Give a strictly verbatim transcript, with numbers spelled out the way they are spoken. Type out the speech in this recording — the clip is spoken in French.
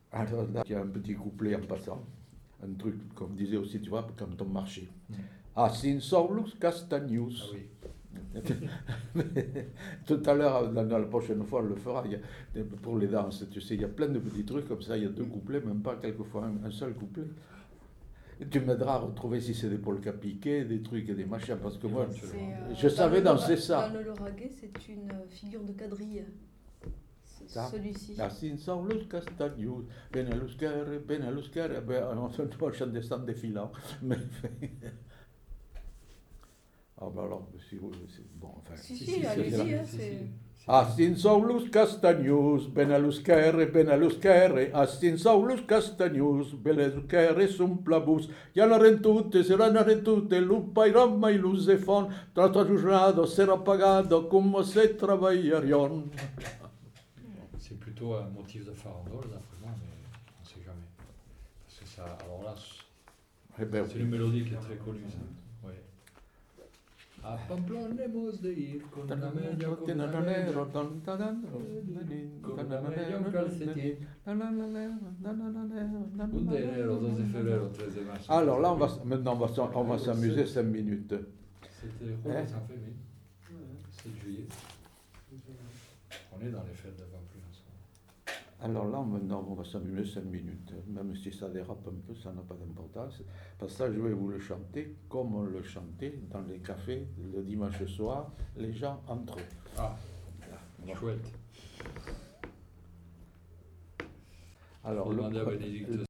Alors là, il y a un petit couplet en passant. Un truc, comme disait aussi, tu vois, quand on marchait. Mm. Asin Saulus Castagnus. Ah oui. Tout à l'heure, dans la prochaine fois, on le fera. Il y a, pour les danses, tu sais, il y a plein de petits trucs comme ça. Il y a deux couplets, même pas quelquefois un, un seul couplet. Et tu m'aideras à retrouver si c'est des polkas piqués, des trucs et des machins, parce que moi, C'est, euh, je savais dans le danser Laura- ça. Dans le Lauragais, c'est une euh, figure de quadrille. Ce- Ça. Celui-ci. Asin Saulus Castagnus, Benelusquere, Benelusquere. Ben, on chante des stands défilant. Mais. Ah ben alors, si vous, c'est bon, enfin. Si, Si, si, si, allez-y, c'est hein, si, c'est... si. Astin Saulus Castagnus, Benelusquere, Benelusquere, Astin Saulus Castagnus, Benelusquere sumplabus, Ianaren tutte, seranaren tutte, lupairam mai lusefon, tratajujado, sera pagado, como se travaillarion. C'est plutôt un motif de farandole, d'après moi, mais on ne sait jamais. Parce que ça, alors là, Eh ben, c'est une mélodie qui est très connue, ça. Ouais. A Pamplona hemos de ir con una media, con una media, con una media, un calcetín. Un de enero, dos de febrero, tres de marzo. Alors là, on va, maintenant, on va, s'en- on va s'amuser cinq minutes. C'était Hein? Juan Sanfémin, sept juillet. On est dans les fêtes de Pamplona en ce moment. Alors là, maintenant, on va s'amuser cinq minutes. Même si ça dérape un peu, ça n'a pas d'importance. Parce que ça, je vais vous le chanter comme on le chantait dans les cafés le dimanche soir, les gens entre eux. Ah, Bon. chouette. Alors, Faut le demander à pre- Bénédicte